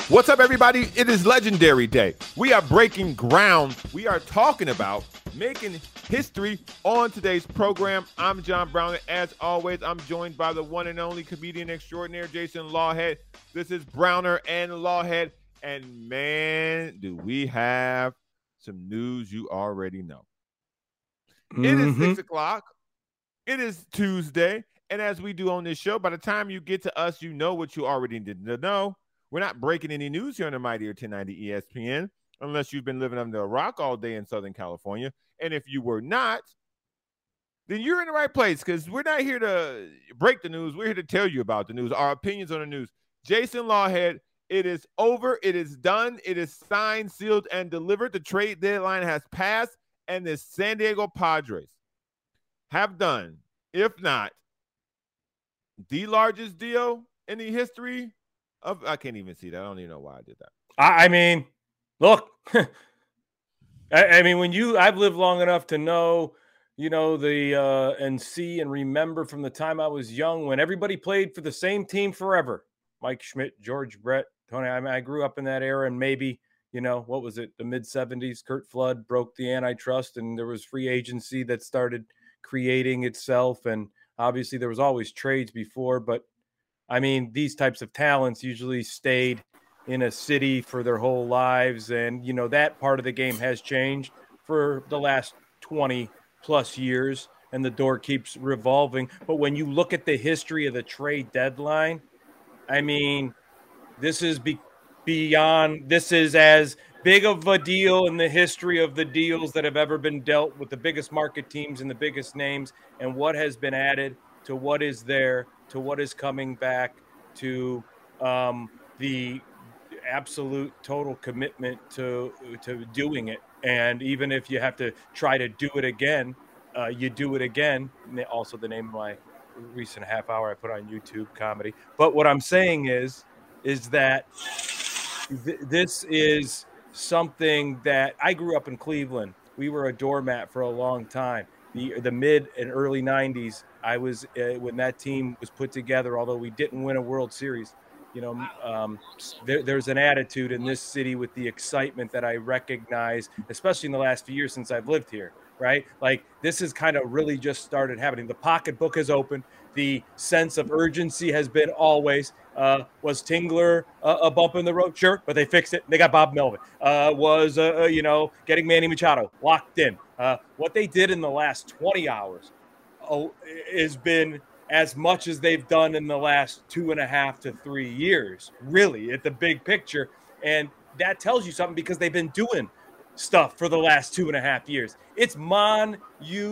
What's up, everybody? It is Legendary Day. We are breaking ground. We are talking about making history on today's program. I'm John Brown. As always, I'm joined by the one and only comedian extraordinaire, Jason Lawhead. This is Browner and Lawhead. And man, do we have some news you already know. It is 6 o'clock. It is Tuesday. And as we do on this show, by the time you get to us, you know what you already didn't know. We're not breaking any news here on the Mightier 1090 ESPN unless you've been living under a rock all day in Southern California. And if you were not, then you're in the right place because we're not here to break the news. We're here to tell you about the news, our opinions on the news. Jason Lawhead, it is over. It is done. It is signed, sealed, and delivered. The trade deadline has passed, and the San Diego Padres have done, if not the largest deal in the history of, I can't even see that. I don't even know why I did that. I mean, look, I mean, I've lived long enough to know, and see and remember from the time I was young when everybody played for the same team forever. Mike Schmidt, George Brett, Tony. I mean, I grew up in that era, and maybe, what was it? The mid 70s, Curt Flood broke the antitrust and there was free agency that started creating itself. And obviously there was always trades before, but I mean, these types of talents usually stayed in a city for their whole lives. And, that part of the game has changed for the last 20 plus years, and the door keeps revolving. But when you look at the history of the trade deadline, I mean, this is beyond, this is as big of a deal in the history of the deals that have ever been dealt with the biggest market teams and the biggest names, and what has been added to what is there, to what is coming back, to the absolute total commitment to doing it. And even if you have to try to do it again, you do it again. Also the name of my recent half hour I put on YouTube comedy. But what I'm saying is that this is something that I grew up in Cleveland. We were a doormat for a long time. The mid and early 90s, I was when that team was put together, although we didn't win a World Series. There's an attitude in this city with the excitement that I recognize, especially in the last few years since I've lived here, right? Like, this has kind of really just started happening. The pocketbook has opened. The sense of urgency has been always. Was Tingler a bump in the road? Sure, but they fixed it. They got Bob Melvin. Getting Manny Machado locked in. What they did in the last 20 hours has been as much as they've done in the last 2.5 to 3 years, really, at the big picture. And that tells you something because they've been doing stuff for the last 2.5 years. It's monumental.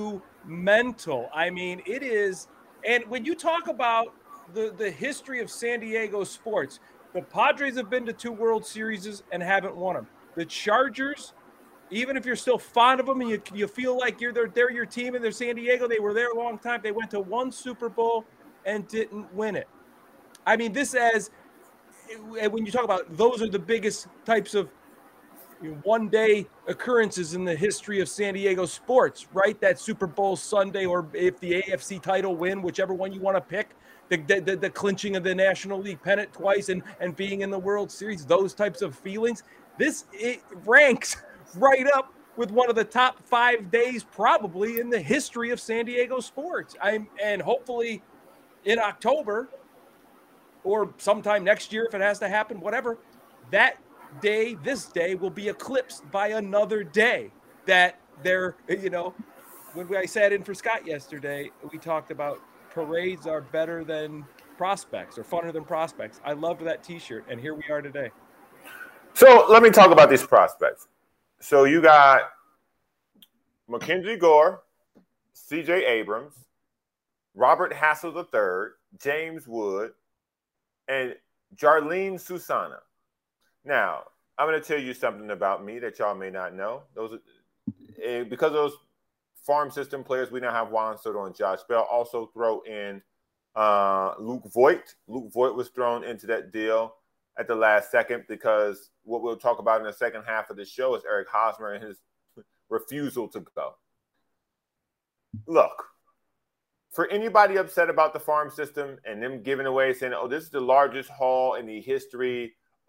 I mean, it is. And when you talk about the history of San Diego sports, the Padres have been to 2 World Series and haven't won them. The Chargers, even if you're still fond of them and you feel like they're your team and they're San Diego, they were there a long time. They went to 1 Super Bowl and didn't win it. I mean, when you talk about, those are the biggest types of one-day occurrences in the history of San Diego sports, right? That Super Bowl Sunday, or if the AFC title win, whichever one you want to pick, the clinching of the National League pennant twice and being in the World Series, those types of feelings. It ranks right up with one of the top 5 days probably in the history of San Diego sports. And hopefully in October or sometime next year, if it has to happen, whatever, this day will be eclipsed by another day that when I sat in for Scott yesterday, we talked about parades are better than prospects or funner than prospects. I loved that t-shirt, and here we are today. So let me talk about these prospects. So you got Mackenzie Gore, C.J. Abrams, Robert Hassel III, James Wood, and Jarlene Susana. Now, I'm going to tell you something about me that y'all may not know. Because of those farm system players, we now have Juan Soto and Josh Bell. Also throw in Luke Voigt. Luke Voigt was thrown into that deal at the last second because what we'll talk about in the second half of the show is Eric Hosmer and his refusal to go. Look, for anybody upset about the farm system and them giving away, saying, oh, this is the largest haul in the history of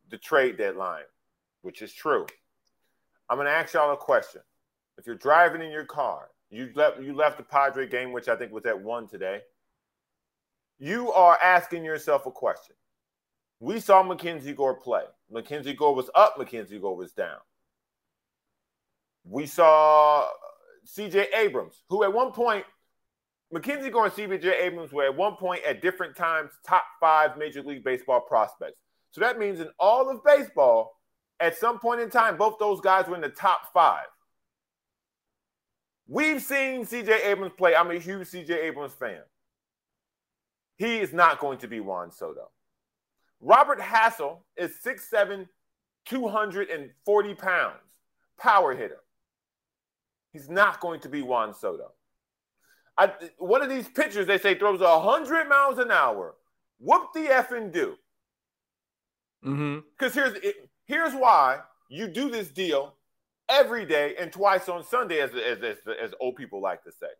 the trade deadline, which is true. I'm going to ask y'all a question. If you're driving in your car, you left the Padre game, which I think was at 1 today. You are asking yourself a question. We saw Mackenzie Gore play. Mackenzie Gore was up. Mackenzie Gore was down. We saw C.J. Abrams, who at one point, Mackenzie Gore and C.J. Abrams were at one point at different times top 5 Major League Baseball prospects. So that means in all of baseball, at some point in time, both those guys were in the top 5. We've seen C.J. Abrams play. I'm a huge C.J. Abrams fan. He is not going to be Juan Soto. Robert Hassell is 6'7", 240 pounds, power hitter. He's not going to be Juan Soto. One of these pitchers, they say, throws 100 miles an hour. Whoop the effing do. Because here's why you do this deal every day and twice on Sunday, as old people like to say.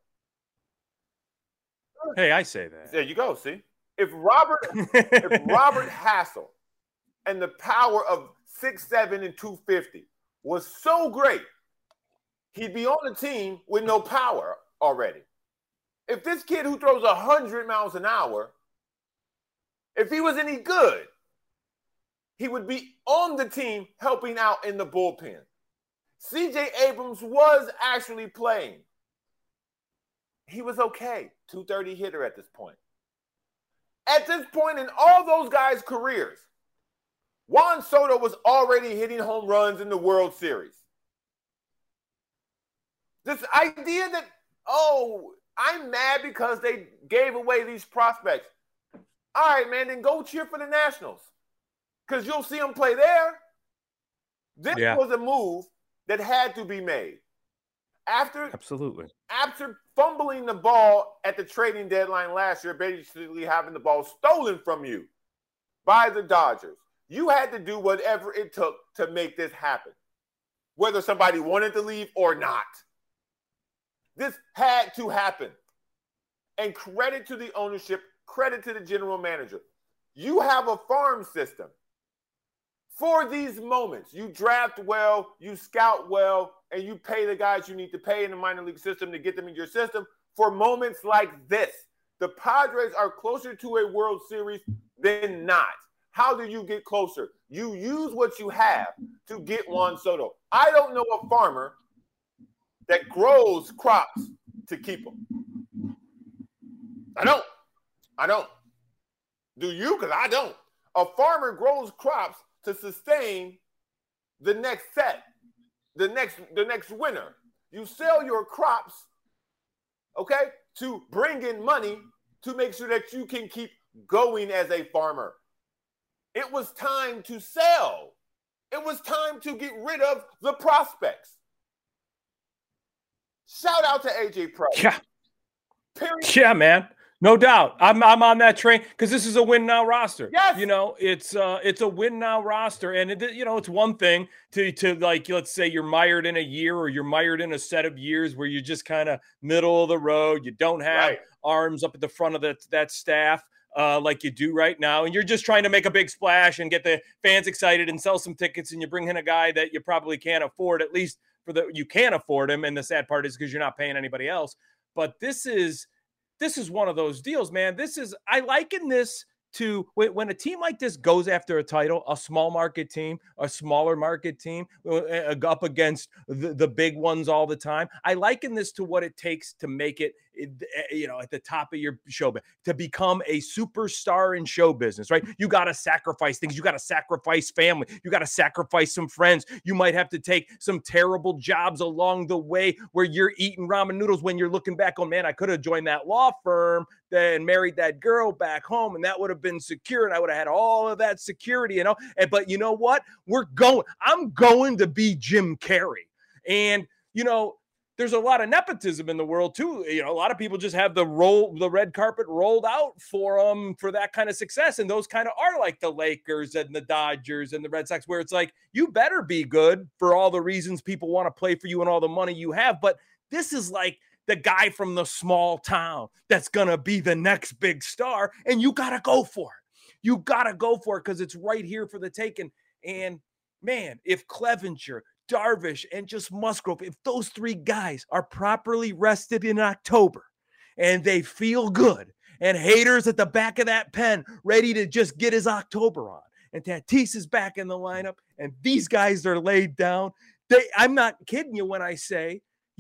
Hey, I say that. There you go. See, if Robert Hassell and the power of 6'7" and 250 was so great, he'd be on a team with no power already. If this kid who throws 100 miles an hour, if he was any good, he would be on the team helping out in the bullpen. C.J. Abrams was actually playing. He was okay. 230 hitter at this point. At this point in all those guys' careers, Juan Soto was already hitting home runs in the World Series. This idea that, oh, I'm mad because they gave away these prospects. All right, man, then go cheer for the Nationals because you'll see them play there. This was a move that had to be made. After fumbling the ball at the trading deadline last year, basically having the ball stolen from you by the Dodgers, you had to do whatever it took to make this happen, whether somebody wanted to leave or not. This had to happen. And credit to the ownership, credit to the general manager. You have a farm system for these moments. You draft well, you scout well, and you pay the guys you need to pay in the minor league system to get them in your system for moments like this. The Padres are closer to a World Series than not. How do you get closer? You use what you have to get Juan Soto. I don't know a farmer that grows crops to keep them. I don't. Do you? Because I don't. A farmer grows crops to sustain the next set, the next winter. You sell your crops, okay, to bring in money to make sure that you can keep going as a farmer. It was time to sell. It was time to get rid of the prospects. Shout out to AJ Preller. Yeah. Period. Yeah, man. No doubt. I'm on that train because this is a win now roster. Yes. You know, it's a win now roster. And it's one thing to like, let's say you're mired in a year or you're mired in a set of years where you're just kind of middle of the road. You don't have arms up at the front of that staff like you do right now. And you're just trying to make a big splash and get the fans excited and sell some tickets. And you bring in a guy that you probably can't afford, at least you can afford him. And the sad part is because you're not paying anybody else. But this is one of those deals, man. I liken this to when a team like this goes after a title, a small market team, a smaller market team up against the big ones all the time. I liken this to what it takes to make it, at the top of your show, to become a superstar in show business, right? You got to sacrifice things. You got to sacrifice family. You got to sacrifice some friends. You might have to take some terrible jobs along the way where you're eating ramen noodles when you're looking back on, man, I could have joined that law firm and married that girl back home, and that would have been secure, and I would have had all of that security, but you know what? I'm going to be Jim Carrey. And, there's a lot of nepotism in the world too. A lot of people just have the red carpet rolled out for them for that kind of success. And those kind of are like the Lakers and the Dodgers and the Red Sox, where it's like, you better be good for all the reasons people want to play for you and all the money you have. But this is like the guy from the small town that's going to be the next big star. And you got to go for it. You got to go for it because it's right here for the taking. And man, if Clevenger, Darvish, and just Musgrove, if those 3 guys are properly rested in October and they feel good, and Hader's at the back of that pen ready to just get his October on, and Tatis is back in the lineup, and these guys are laid down, I'm not kidding you when I say,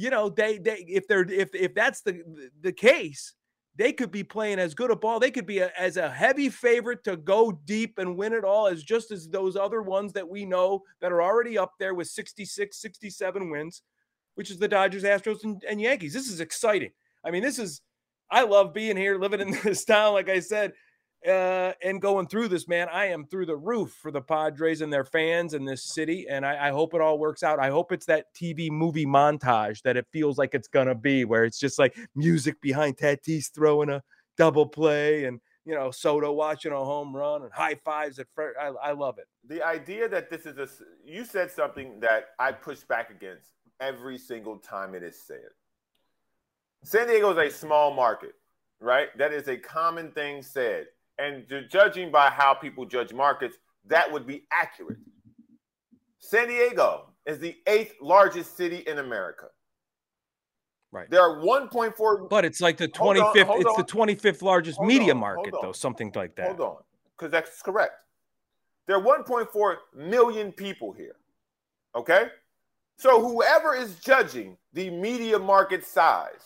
if that's the case, they could be playing as good a ball. They could be as a heavy favorite to go deep and win it all as those other ones that we know that are already up there with 66, 67 wins, which is the Dodgers, Astros, and Yankees. This is exciting. I mean, I love being here, living in this town, like I said, and going through this, man. I am through the roof for the Padres and their fans in this city, and I hope it all works out. I hope it's that TV movie montage that it feels like it's going to be, where it's just like music behind Tatis throwing a double play and, Soto watching a home run and high fives at first. I love it. The idea that this is you said something that I push back against every single time it is said. San Diego is a small market, right? That is a common thing said. And judging by how people judge markets, that would be accurate. San Diego is the 8th largest city in America. Right. There are 1.4. But it's like the 25th. It's the 25th largest media market, though, something like that. Hold on, because that's correct. There are 1.4 million people here. Okay? So whoever is judging the media market size,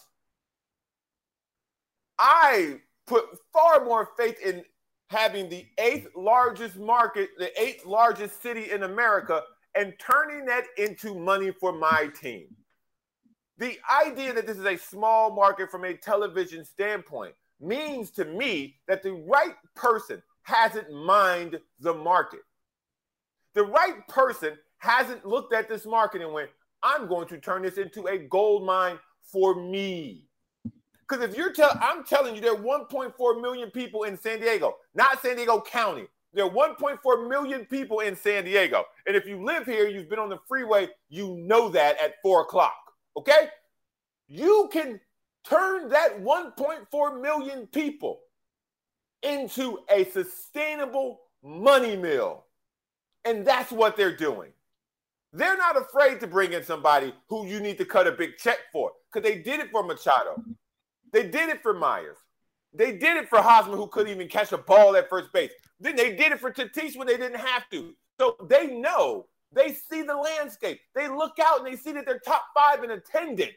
I put far more faith in having the 8th largest market, the 8th largest city in America, and turning that into money for my team. The idea that this is a small market from a television standpoint means to me that the right person hasn't mined the market. The right person hasn't looked at this market and went, I'm going to turn this into a gold mine for me. Because if I'm telling you, there are 1.4 million people in San Diego, not San Diego County. There are 1.4 million people in San Diego. And if you live here, you've been on the freeway, you know that at 4 o'clock, okay? You can turn that 1.4 million people into a sustainable money mill. And that's what they're doing. They're not afraid to bring in somebody who you need to cut a big check for, because they did it for Machado. They did it for Myers. They did it for Hosmer, who couldn't even catch a ball at first base. Then they did it for Tatis when they didn't have to. So they know. They see the landscape. They look out and they see that they're top 5 in attendance.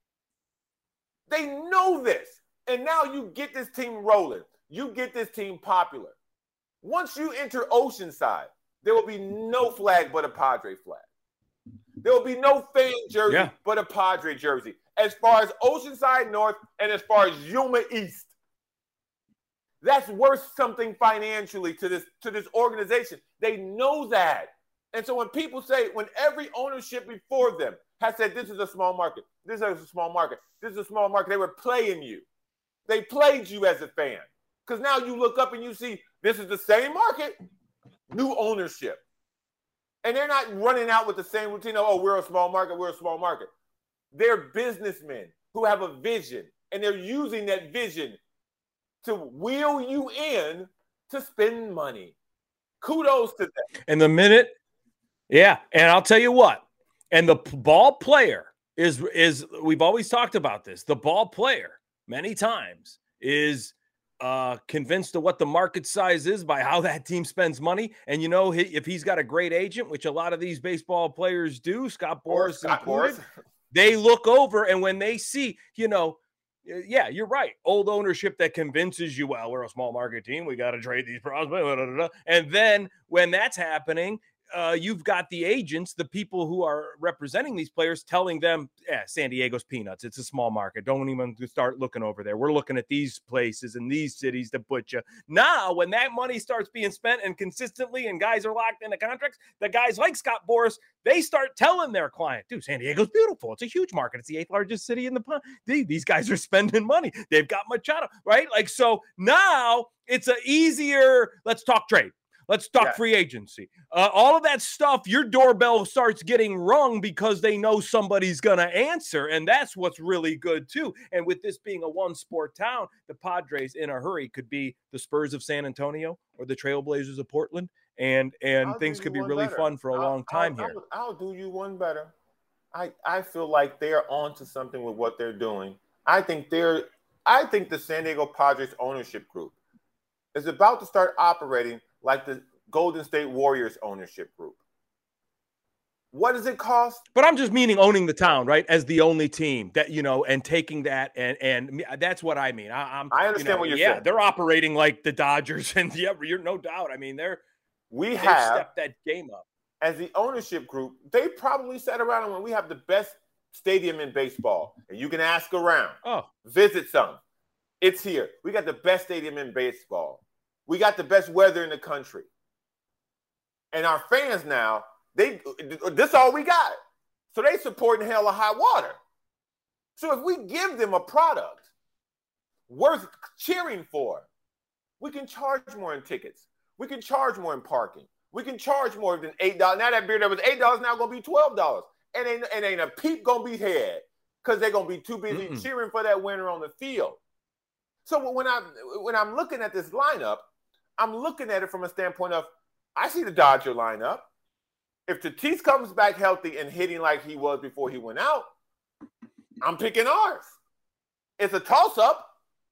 They know this. And now you get this team rolling. You get this team popular. Once you enter Oceanside, there will be no flag but a Padre flag. There will be no fan jersey but a Padre jersey. As far as Oceanside North and as far as Yuma East. That's worth something financially to this organization. They know that. And so when people say, when every ownership before them has said, this is a small market, this is a small market, this is a small market, they were playing you. They played you as a fan. Because now you look up and you see, this is the same market, new ownership. And they're not running out with the same routine of, oh, we're a small market, we're a small market. They're businessmen who have a vision, and they're using that vision to wheel you in to spend money. Kudos to them. And the minute, and I'll tell you what, and the ball player is we've always talked about this. The ball player many times is convinced of what the market size is by how that team spends money. And, if he's got a great agent, which a lot of these baseball players do, Scott Boras included, they look over, and when they see, you're right, old ownership that convinces you, well, we're a small market team, we got to trade these prospects, and then when that's happening, you've got the agents, the people who are representing these players, telling them, San Diego's peanuts. It's a small market. Don't even start looking over there. We're looking at these places and these cities to put you. Now, when that money starts being spent and consistently and guys are locked into contracts, the guys like Scott Boras, they start telling their client, dude, San Diego's beautiful. It's a huge market. It's the 8th largest city in the pond. These guys are spending money. They've got Machado, right? Like, so now it's an easier, let's talk trade. Let's talk free agency. All of that stuff, your doorbell starts getting rung because they know somebody's going to answer, and that's what's really good, too. And with this being a one-sport town, the Padres, in a hurry, could be the Spurs of San Antonio or the Trailblazers of Portland, and I'll do things you could be one really better. fun for a long time here. I'll do you one better. I feel like they are onto something with what they're doing. I think the San Diego Padres ownership group is about to start operating like the Golden State Warriors ownership group. What does it cost? But I'm just meaning owning the town, right? As the only team that, and taking that and that's what I mean. I understand what you're saying. They're operating like the Dodgers, and you're no doubt. I mean, they've stepped that game up. As the ownership group, they probably sat around and when we have the best stadium in baseball, and you can ask around, visit some. It's here. We got the best stadium in baseball. We got the best weather in the country. And our fans now, this is all we got. So they supporting hell or high water. So if we give them a product worth cheering for, we can charge more in tickets. We can charge more in parking. We can charge more than $8. Now that beer that was $8 now going to be $12. And ain't a peep going to be had because they're going to be too busy cheering for that winner on the field. So when I'm looking at this lineup, I'm looking at it from a standpoint of, I see the Dodger lineup. If Tatis comes back healthy and hitting like he was before he went out, I'm picking ours. It's a toss-up.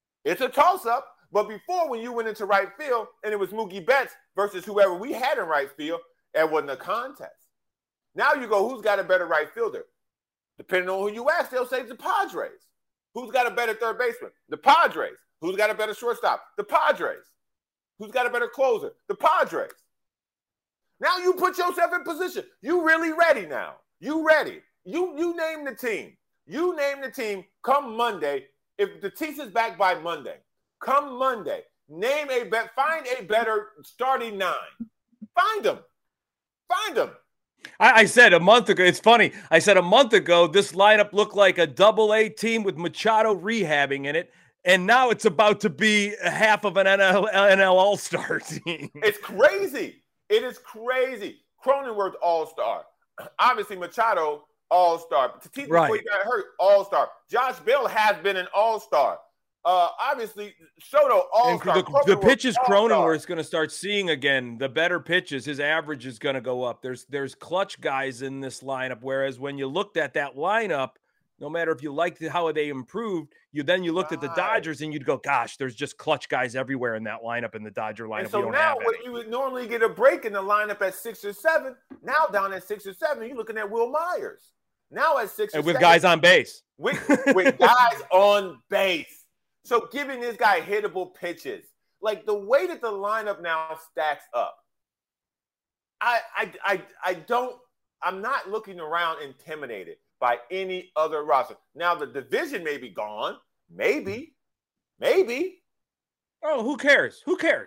But before, when you went into right field and it was Mookie Betts versus whoever we had in right field, it wasn't a contest. Now you go, who's got a better right fielder? Depending on who you ask, they'll say the Padres. Who's got a better third baseman? The Padres. Who's got a better shortstop? The Padres. Who's got a better closer? The Padres. Now you put yourself in position. You really ready now. You ready. You name the team. You name the team come Monday. If Tatis is back by Monday, come Monday, find a better starting nine. Find them. I said a month ago, it's funny. I said a month ago, this lineup looked like a double-A team with Machado rehabbing in it. And now it's about to be half of an NL All-Star team. It's crazy. It is crazy. Cronenworth All-Star. Obviously, Machado All-Star. Tatis before he got hurt, All-Star. Josh Bell has been an All-Star. Obviously, Soto All-Star. The pitches Cronenworth is going to start seeing again. The better pitches, his average is going to go up. There's clutch guys in this lineup. Whereas when you looked at that lineup, no matter if you liked how they improved, you looked at the Dodgers and you'd go, gosh, there's just clutch guys everywhere in that lineup, in the Dodger lineup. And so now what you would normally get a break in the lineup at 6 or 7, now down at 6 or 7, you're looking at Will Myers. Now at 6 or 7. With guys on base. With guys on base. So giving this guy hittable pitches. Like the way that the lineup now stacks up, I'm not looking around intimidated by any other roster. Now the division may be gone. Maybe. Oh, who cares?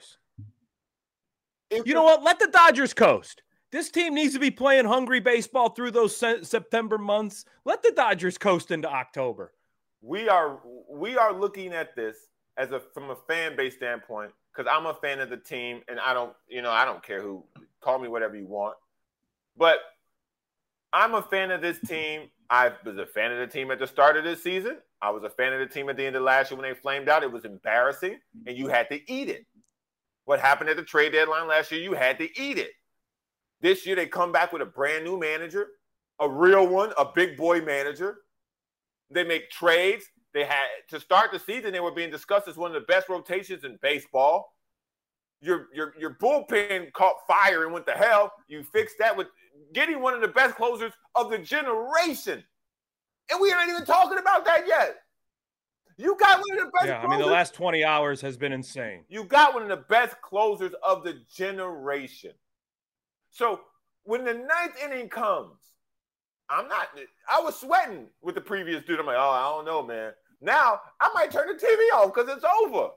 You know what? Let the Dodgers coast. This team needs to be playing hungry baseball through those September months. Let the Dodgers coast into October. We are looking at this from a fan base standpoint, because I'm a fan of the team and I don't care who, call me whatever you want. But I'm a fan of this team. I was a fan of the team at the start of this season. I was a fan of the team at the end of last year when they flamed out. It was embarrassing, and you had to eat it. What happened at the trade deadline last year, you had to eat it. This year, they come back with a brand new manager, a real one, a big boy manager. They make trades. They had to start the season. They were being discussed as one of the best rotations in baseball. Your bullpen caught fire and went to hell. You fixed that with getting one of the best closers of the generation. And we aren't even talking about that yet. You got one of the best closers. I mean, the last 20 hours has been insane. You got one of the best closers of the generation. So when the ninth inning comes, I was sweating with the previous dude. I'm like, oh, I don't know, man. Now I might turn the TV off because it's over.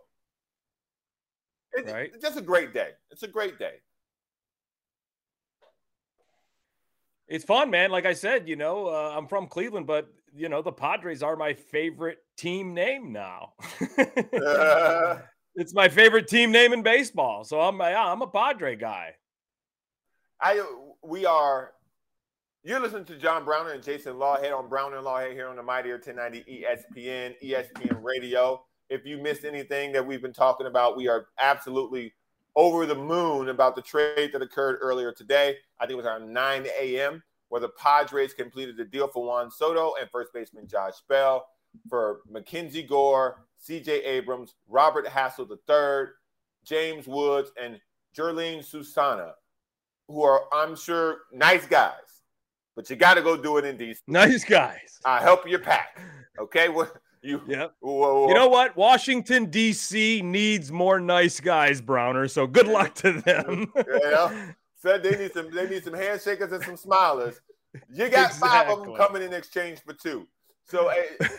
It's just a great day. It's a great day. It's fun, man. Like I said, I'm from Cleveland, but the Padres are my favorite team name now. It's my favorite team name in baseball. So I'm a Padre guy. You're listening to John Browner and Jason Lawhead on Browner and Lawhead here on the Mightier 1090 ESPN Radio. If you missed anything that we've been talking about, we are absolutely over the moon about the trade that occurred earlier today. I think it was around 9 a.m., where the Padres completed the deal for Juan Soto and first baseman Josh Bell for Mackenzie Gore, C.J. Abrams, Robert Hassel III, James Woods, and Jerlene Susana, who are, I'm sure, nice guys. But you got to go do it in D.C. Nice guys. I help you pack. Okay? You know what? Washington, D.C. needs more nice guys, Browner. So good luck to them. Said they need some handshakers and some smilers. You got exactly. 5 of them coming in exchange for 2. So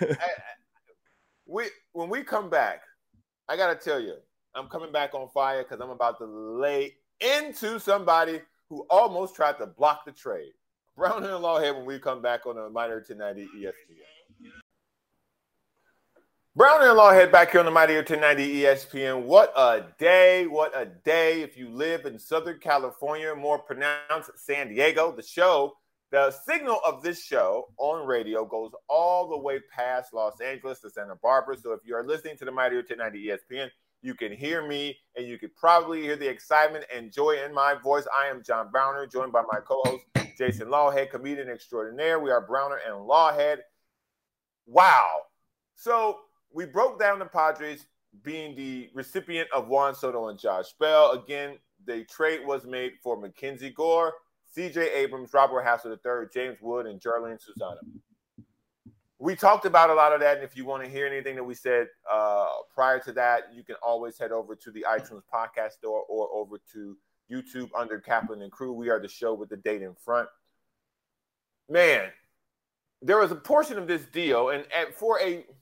when we come back, I got to tell you, I'm coming back on fire because I'm about to lay into somebody who almost tried to block the trade. Browner and Lawhead when we come back on the Mighty 1090 ESPN. Browner and Lawhead back here on the Mighty 1090 ESPN. What a day. What a day. If you live in Southern California, more pronounced San Diego, the signal of this show on radio goes all the way past Los Angeles to Santa Barbara. So if you are listening to the Mighty 1090 ESPN, you can hear me and you could probably hear the excitement and joy in my voice. I am John Browner, joined by my co-host, Jason Lawhead, comedian extraordinaire. We are Browner and Lawhead. Wow. So we broke down the Padres being the recipient of Juan Soto and Josh Bell. Again, the trade was made for Mackenzie Gore, C.J. Abrams, Robert Hassel III, James Wood, and Jerlene Susana. We talked about a lot of that, and if you want to hear anything that we said prior to that, you can always head over to the iTunes podcast store or over to YouTube under Kaplan and Crew. We are the show with the date in front. Man, there was a portion of this deal, and for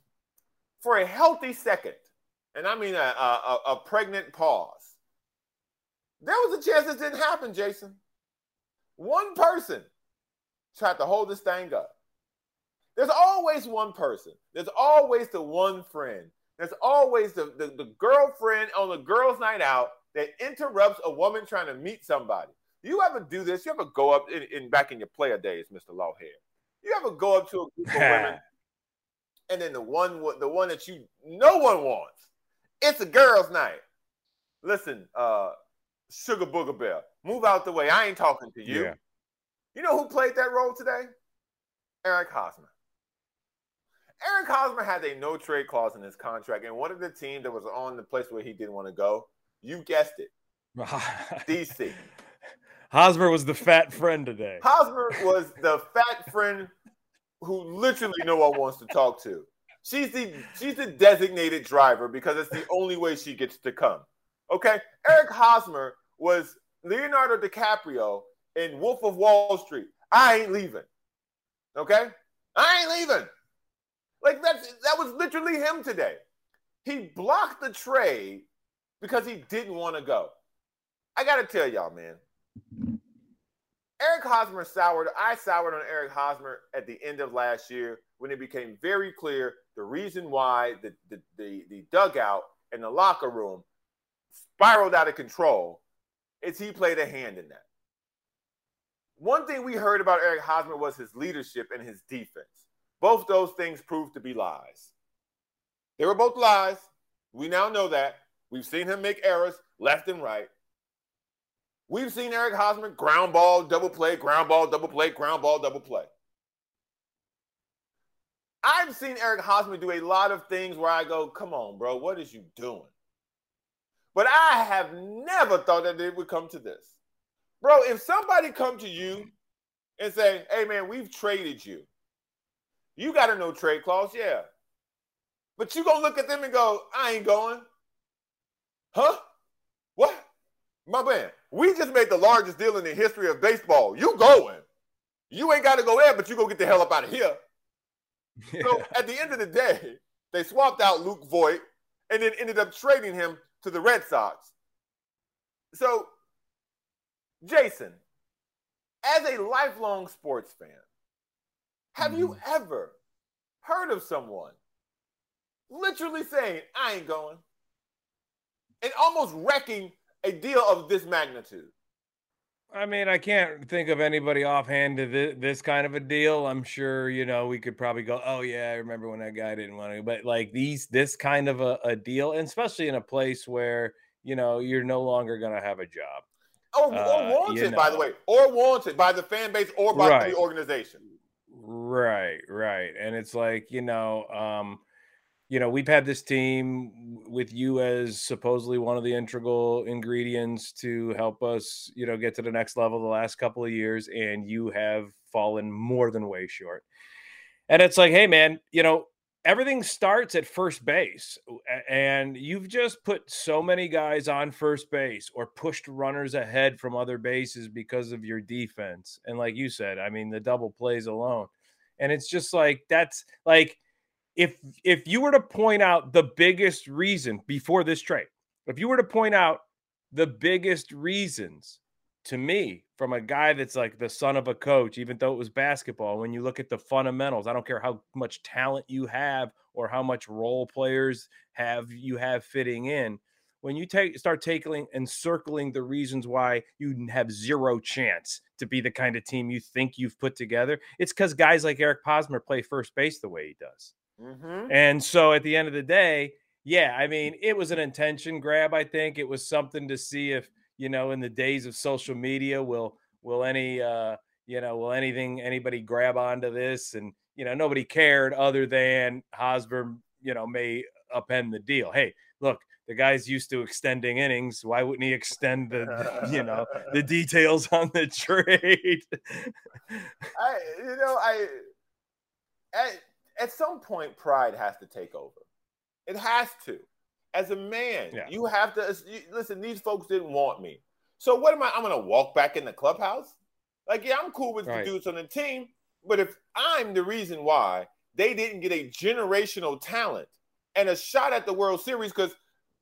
a healthy second, and I mean a pregnant pause, there was a chance this didn't happen, Jason. One person tried to hold this thing up. There's always one person. There's always the one friend. There's always the girlfriend on the girls' night out that interrupts a woman trying to meet somebody. Do you ever do this? You ever go up back in your player days, Mr. Lawhead? You ever go up to a group of women and then the one that no one wants, it's a girls' night. Listen, Sugar Booger Bell, move out the way. I ain't talking to you. Yeah. You know who played that role today? Eric Hosmer. Eric Hosmer had a no-trade clause in his contract, and one of the teams that was on the place where he didn't want to go, you guessed it, DC. Hosmer was the fat friend today. Hosmer was the fat friend who literally no one wants to talk to. She's the designated driver because it's the only way she gets to come. Okay? Eric Hosmer was Leonardo DiCaprio in Wolf of Wall Street. I ain't leaving. Okay? I ain't leaving. Like that was literally him today. He blocked the trade because he didn't want to go. I got to tell y'all, man. Eric Hosmer I soured on Eric Hosmer at the end of last year when it became very clear the reason why the dugout and the locker room spiraled out of control is he played a hand in that. One thing we heard about Eric Hosmer was his leadership and his defense. Both those things proved to be lies. They were both lies. We now know that. We've seen him make errors left and right. We've seen Eric Hosmer ground ball, double play, ground ball, double play, ground ball, double play. I've seen Eric Hosmer do a lot of things where I go, come on, bro, what is you doing? But I have never thought that it would come to this. Bro, if somebody come to you and say, hey, man, we've traded you. You got a no-trade clause, yeah. But you going to look at them and go, I ain't going. Huh? What? My man, we just made the largest deal in the history of baseball. You going. You ain't got to go there, but you go get the hell up out of here. Yeah. So at the end of the day, they swapped out Luke Voigt and then ended up trading him to the Red Sox. So, Jason, as a lifelong sports fan, have you ever heard of someone literally saying, I ain't going, and almost wrecking a deal of this magnitude? I mean, I can't think of anybody offhand to this kind of a deal. I'm sure, we could probably go, oh, yeah, I remember when that guy didn't want to. But like this kind of a deal, and especially in a place where, you're no longer going to have a job. Or wanted, by the way, or wanted by the fan base or by the organization. Right. And it's like, we've had this team with you as supposedly one of the integral ingredients to help us, get to the next level the last couple of years, and you have fallen more than way short. And it's like, hey, man, everything starts at first base, and you've just put so many guys on first base or pushed runners ahead from other bases because of your defense. And like you said, I mean, the double plays alone. And it's just like, that's like, if you were to point out the biggest reason before this trade, if you were to point out the biggest reasons to me from a guy that's like the son of a coach, even though it was basketball, when you look at the fundamentals, I don't care how much talent you have or how much role players you have fitting in. When you start taking and circling the reasons why you have zero chance to be the kind of team you think you've put together, it's because guys like Eric Posmer play first base the way he does. Mm-hmm. And so at the end of the day, yeah, I mean, it was an intention grab. I think it was something to see if, in the days of social media, will anybody grab onto this? And, nobody cared other than Hosmer, may upend the deal. Hey, look, the guy's used to extending innings. Why wouldn't he extend the details on the trade? At some point, pride has to take over. It has to. As a man, you have to listen. These folks didn't want me, so what am I? I'm going to walk back in the clubhouse? Like, yeah, I'm cool with the dudes on the team, but if I'm the reason why they didn't get a generational talent and a shot at the World Series, because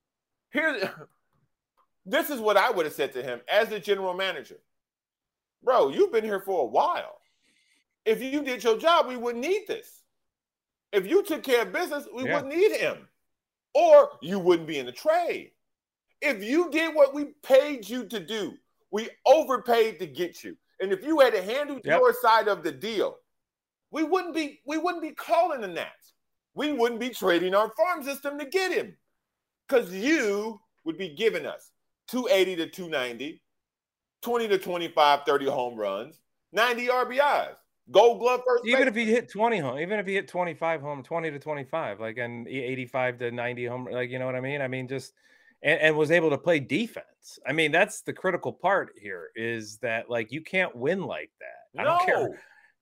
this is what I would have said to him as the general manager. Bro, you've been here for a while. If you did your job, we wouldn't need this. If you took care of business, we wouldn't need him. Or you wouldn't be in the trade. If you did what we paid you to do, we overpaid to get you. And if you had to handle your side of the deal, we wouldn't be calling the Nats. We wouldn't be trading our farm system to get him. Because you would be giving us 280 to 290, 20 to 25, 30 home runs, 90 RBIs. Gold glove first base. Even if he hit 20 home, even if he hit 25 home, 20 to 25, like, and 85 to 90 home, like, you know what I mean? I mean, just and was able to play defense. I mean, that's the critical part here, is that, like, you can't win like that. I don't care.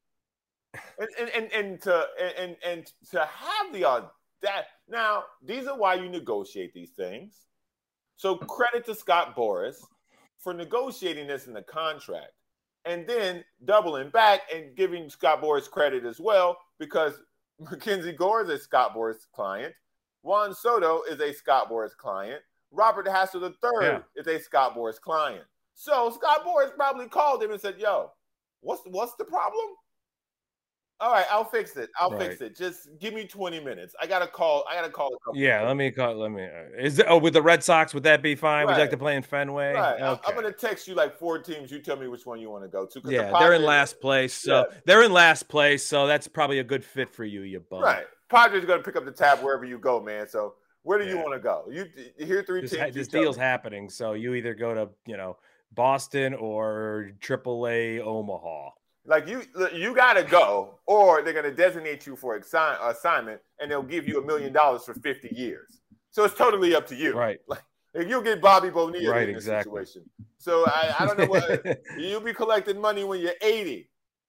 And to have the that now, these are why you negotiate these things. So credit to Scott Boras for negotiating this in the contract. And then doubling back and giving Scott Boras credit as well, because Mackenzie Gore is a Scott Boras client. Juan Soto is a Scott Boras client. Robert Hassel III is a Scott Boras client. So Scott Boras probably called him and said, yo, what's the problem? All right, I'll fix it. I'll fix it. Just give me 20 minutes. I got to call. Let me call. With the Red Sox, would that be fine? Would you like to play in Fenway? Right. Okay. I'm going to text you like 4 teams. You tell me which one you want to go to. Yeah, they're in last place. So they're in last place. So that's probably a good fit for you, you bum. Right. Padres are going to pick up the tab wherever you go, man. So where do you want to go? You hear 3 teams. This deal's happening. So you either go to, Boston or AAA Omaha. Like, you got to go, or they're going to designate you for assignment, and they'll give you $1 million for 50 years. So it's totally up to you. Right. Like, you'll get Bobby Bonilla in this situation. So I don't know what you'll be collecting money when you're 80,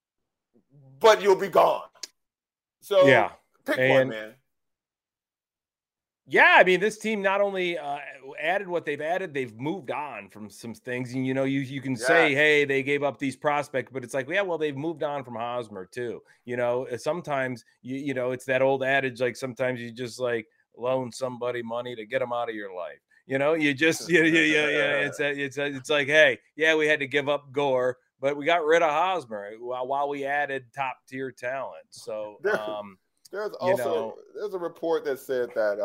but you'll be gone. So pick one, man. Yeah, I mean, this team not only added what they've added, they've moved on from some things. And, you can say, hey, they gave up these prospects, but it's like, they've moved on from Hosmer too. Sometimes, it's that old adage, like, sometimes you just, like, loan somebody money to get them out of your life. You just, it's like, hey, we had to give up Gore, but we got rid of Hosmer while we added top tier talent. So, there's a report that said that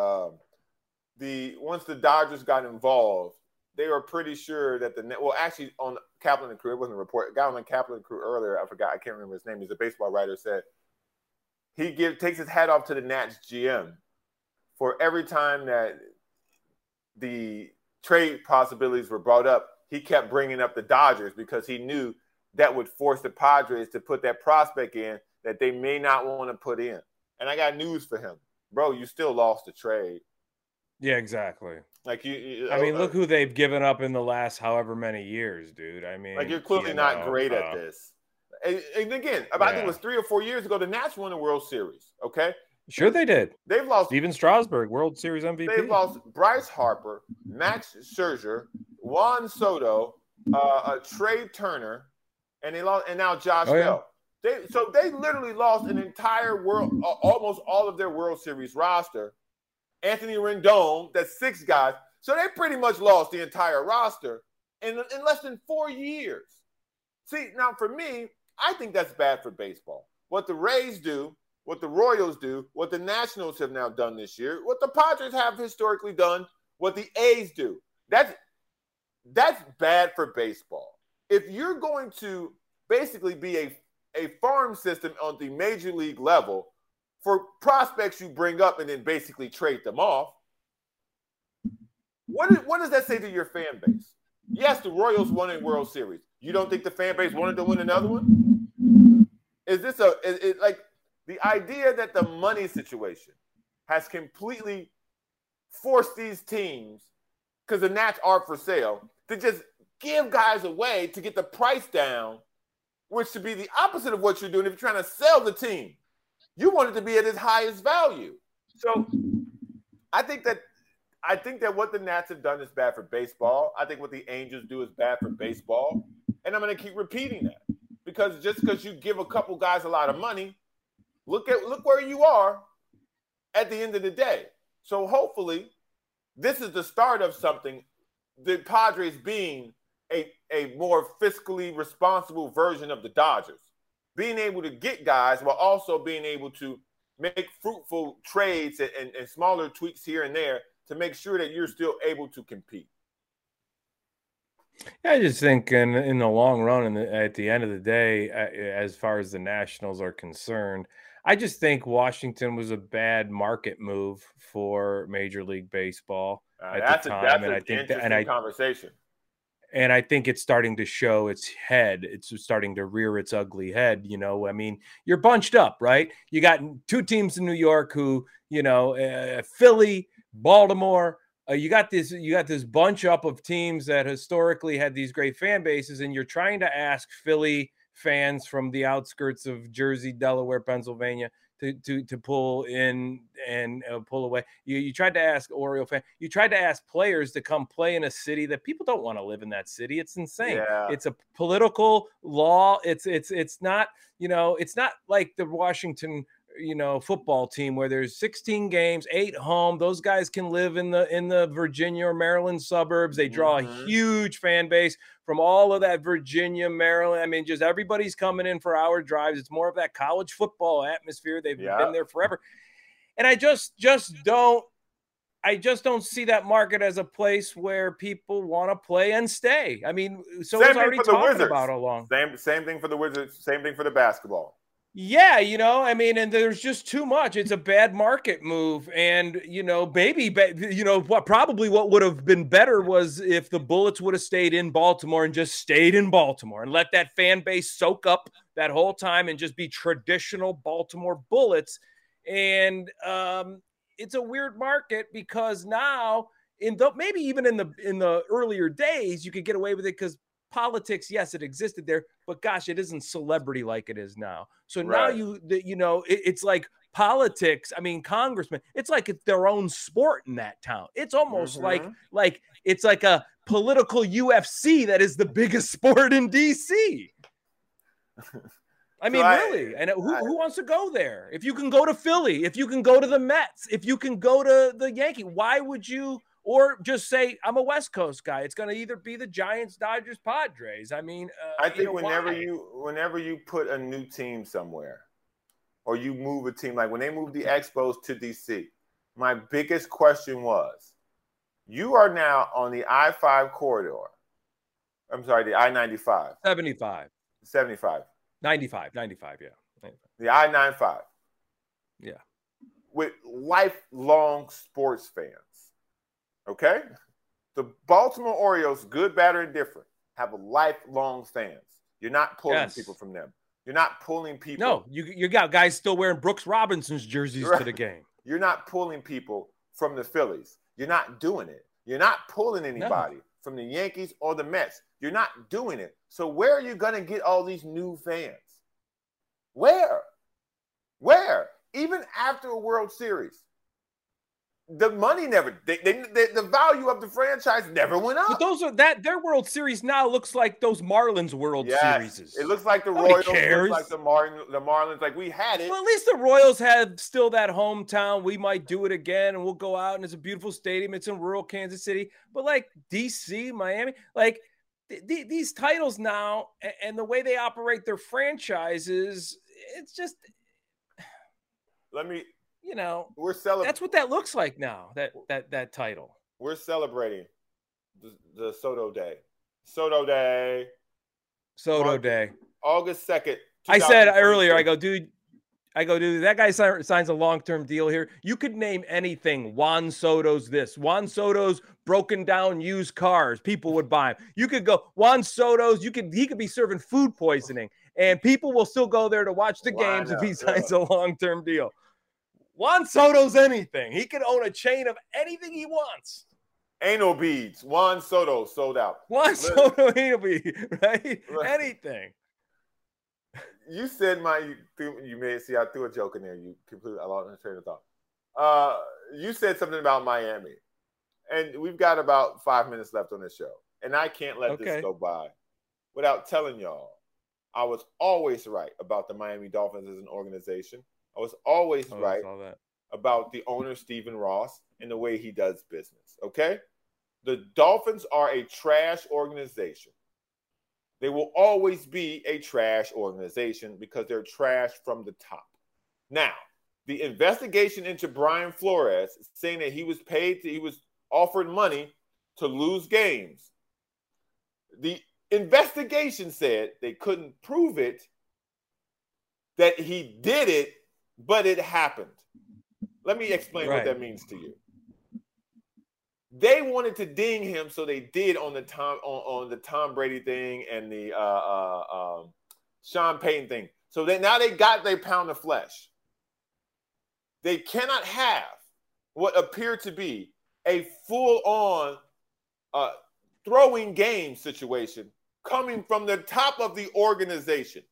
once the Dodgers got involved, they were pretty sure that actually on Kaplan and Crew, it wasn't a report. A guy on the Kaplan and Crew earlier, I can't remember his name. He's a baseball writer, said he takes his hat off to the Nats GM for every time that the trade possibilities were brought up, he kept bringing up the Dodgers because he knew that would force the Padres to put that prospect in that they may not want to put in. And I got news for him. Bro, you still lost the trade. Yeah, exactly. Like I mean, look who they've given up in the last however many years, dude. I mean, like you're clearly not great at this. And again, I think it was 3 or 4 years ago, the Nats won the World Series. Okay, sure they did. They've lost Steven Strasburg, World Series MVP. They've lost Bryce Harper, Max Scherzer, Juan Soto, Trey Turner, and now Josh Bell. So they literally lost an entire almost all of their World Series roster. Anthony Rendon, that's 6 guys. So they pretty much lost the entire roster in less than 4 years. See, now for me, I think that's bad for baseball. What the Rays do, what the Royals do, what the Nationals have now done this year, what the Padres have historically done, what the A's do. That's bad for baseball. If you're going to basically be a farm system on the major league level for prospects you bring up and then basically trade them off, what does that say to your fan base? Yes, the Royals won a World Series. You don't think the fan base wanted to win another one? Is this like the idea that the money situation has completely forced these teams, because the Nats are for sale, to just give guys away to get the price down, which should be the opposite of what you're doing if you're trying to sell the team. You want it to be at its highest value. So I think that what the Nats have done is bad for baseball. I think what the Angels do is bad for baseball. And I'm going to keep repeating that. Because just because you give a couple guys a lot of money, look where you are at the end of the day. So hopefully this is the start of something, the Padres being a more fiscally responsible version of the Dodgers. Being able to get guys while also being able to make fruitful trades and smaller tweaks here and there to make sure that you're still able to compete. Yeah, I just think in the long run and at the end of the day, as far as the Nationals are concerned, I just think Washington was a bad market move for Major League Baseball at the time. And I think interesting conversation. And I think it's starting to show its head. It's starting to rear its ugly head. You know, I mean, you're bunched up, right? You got 2 teams in New York who, you know, Philly, Baltimore. You got this bunch up of teams that historically had these great fan bases, and you're trying to ask Philly fans from the outskirts of Jersey, Delaware, Pennsylvania to pull in and pull away. You tried to ask Oriole fans. You tried to ask players to come play in a city that people don't want to live in that city. It's insane. Yeah. It's a political law. It's not, you know, it's not like the Washington, you know, football team where there's 16 games, 8 home. Those guys can live in the Virginia or Maryland suburbs. They draw a huge fan base from all of that Virginia, Maryland. I mean, just everybody's coming in for hour drives. It's more of that college football atmosphere. They've been there forever. And I just don't see that market as a place where people want to play and stay. I mean, so it's already talking about how long. Same thing for the Wizards. Same thing for the basketball. Yeah, you know, I mean, and there's just too much. It's a bad market move. And, you know, what would have been better was if the Bullets would have stayed in Baltimore and just stayed in Baltimore and let that fan base soak up that whole time and just be traditional Baltimore Bullets. And it's a weird market because now maybe even in the earlier days, you could get away with it because politics, yes, it existed there, but gosh, it isn't celebrity like it is now. So now it's like politics. I mean, congressmen, it's like it's their own sport in that town. It's almost like it's like a political UFC that is the biggest sport in DC. I mean, really. And who wants to go there? If you can go to Philly, if you can go to the Mets, if you can go to the Yankees, why would you? Or just say, I'm a West Coast guy. It's going to either be the Giants, Dodgers, Padres. I mean, I think whenever you put a new team somewhere or you move a team, like when they moved the Expos to DC, my biggest question was, you are now on the I-5 corridor. I'm sorry, the I-95. 75. 95, yeah. The I-95. Yeah. With lifelong sports fans. Okay? The Baltimore Orioles, good, bad, or indifferent, have lifelong fans. You're not pulling people from them. You're not pulling people. No, you got guys still wearing Brooks Robinson's jerseys to the game. You're not pulling people from the Phillies. You're not doing it. You're not pulling anybody from the Yankees or the Mets. You're not doing it. So where are you going to get all these new fans? Where? Even after a World Series, the money never, the value of the franchise never went up. But their World Series now looks like those Marlins World Series. It looks like the Royals, looks like the Marlins, like we had it. Well, at least the Royals have still that hometown. We might do it again, and we'll go out, and it's a beautiful stadium. It's in rural Kansas City. But like DC, Miami, like these titles now, and the way they operate their franchises, it's just, we're celebrating. That's what that looks like now. That title. We're celebrating the Soto Day. Soto Day. August 2nd. I said earlier, I go, dude, that guy signs a long-term deal here. You could name anything. Juan Soto's this. Juan Soto's broken down used cars. People would buy him. You could go, Juan Soto's, he could be serving food poisoning, and people will still go there to watch the games if he signs a long-term deal. Juan Soto's anything. He could own a chain of anything he wants. Anal beads. Juan Soto sold out. Juan Soto anal bead, right? Anything. You said you may see I threw a joke in there. You completely I lost my train of thought. You said something about Miami, and we've got about 5 minutes left on this show, and I can't let this go by without telling y'all I was always right about the Miami Dolphins as an organization. I was always right about the owner, Stephen Ross, and the way he does business. Okay? The Dolphins are a trash organization. They will always be a trash organization because they're trash from the top. Now, the investigation into Brian Flores saying that he was offered money to lose games. The investigation said they couldn't prove it, that he did it, but it happened. Let me explain what that means to you. They wanted to ding him, so they did on the Tom Brady thing and the Sean Payton thing. So now they got their pound of flesh. They cannot have what appeared to be a full-on throwing game situation coming from the top of the organization.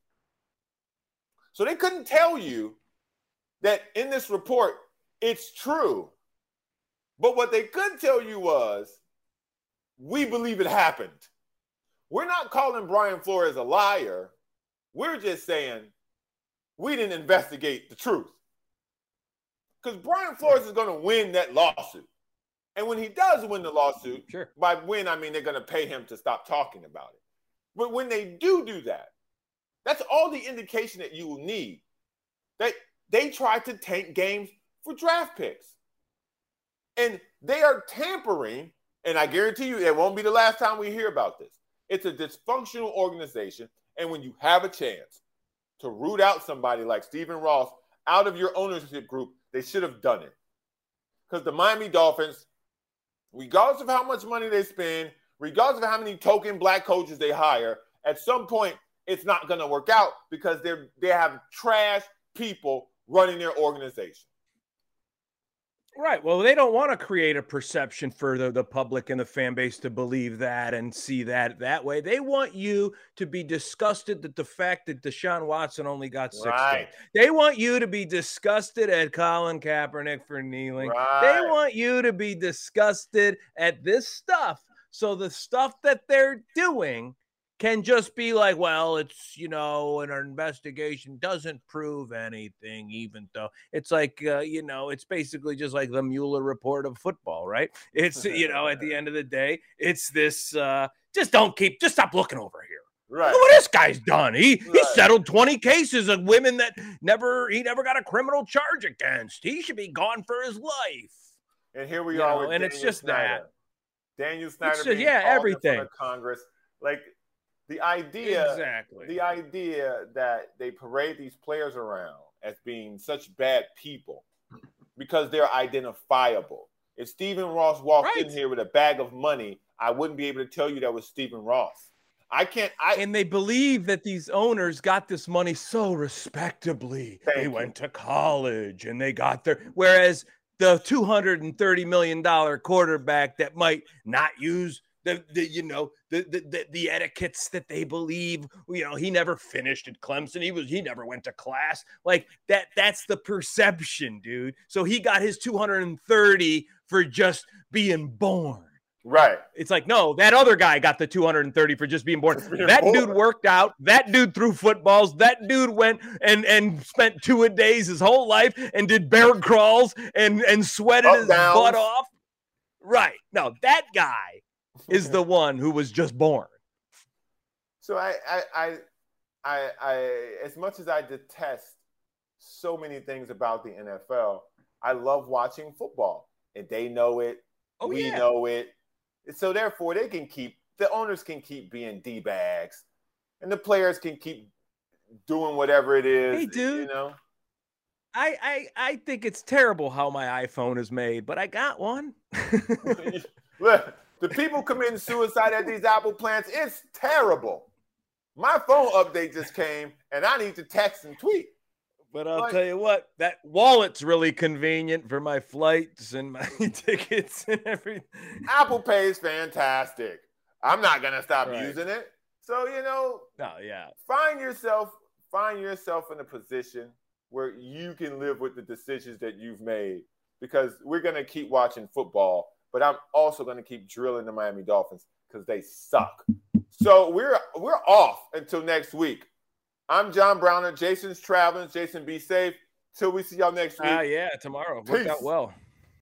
So they couldn't tell you that in this report it's true. But what they could tell you was, we believe it happened. We're not calling Brian Flores a liar. We're just saying we didn't investigate the truth. Because Brian Flores is going to win that lawsuit. And when he does win the lawsuit, by win, I mean they're going to pay him to stop talking about it. But when they do that, that's all the indication that you will need. That they tried to tank games for draft picks. And they are tampering, and I guarantee you it won't be the last time we hear about this. It's a dysfunctional organization, and when you have a chance to root out somebody like Stephen Ross out of your ownership group, they should have done it. Because the Miami Dolphins, regardless of how much money they spend, regardless of how many token black coaches they hire, at some point it's not going to work out because they have trash people running their organization. Right. Well, they don't want to create a perception for the public and the fan base to believe that and see that way. They want you to be disgusted at the fact that Deshaun Watson only got 6 games. They want you to be disgusted at Colin Kaepernick for kneeling. They want you to be disgusted at this stuff. So the stuff that they're doing can just be like, well, it's, and our investigation doesn't prove anything, even though it's like, it's basically just like the Mueller report of football, right? It's, at the end of the day, it's this, just stop looking over here. Right. Look what this guy's done. He settled 20 cases of women that he never got a criminal charge against. He should be gone for his life. And here we are with and it's just Snyder. Daniel Snyder being everything. Congress. Like, the idea that they parade these players around as being such bad people because they're identifiable If Stephen Ross walked in Right. here with a bag of money, I wouldn't be able to tell you that was Stephen Ross. And they believe that these owners got this money so respectably. They went to college and they got their, whereas the $230 million quarterback that might not use the etiquettes that they believe, he never finished at Clemson. He never went to class like that. That's the perception, dude. So he got his 230 for just being born. Right. It's like, no, that other guy got the 230 for just being born. That dude worked out. That dude threw footballs. That dude went and spent 2-a-days his whole life and did bear crawls and sweated his butt off. Right. No, that guy is the one who was just born. So I as much as I detest so many things about the NFL, I love watching football, and they know it. We know it. So therefore, the owners can keep being D-bags, and the players can keep doing whatever it is. Hey, dude. I think it's terrible how my iPhone is made, but I got one. Look, the people committing suicide at these Apple plants, it's terrible. My phone update just came, and I need to text and tweet. But I'll tell you what, that wallet's really convenient for my flights and my tickets and everything. Apple Pay is fantastic. I'm not going to stop using it. So, find yourself in a position where you can live with the decisions that you've made, because we're going to keep watching football, but I'm also going to keep drilling the Miami Dolphins because they suck. So we're off until next week. I'm John Browner. Jason's traveling. Jason, be safe. Till we see y'all next week. Tomorrow. Worked out well.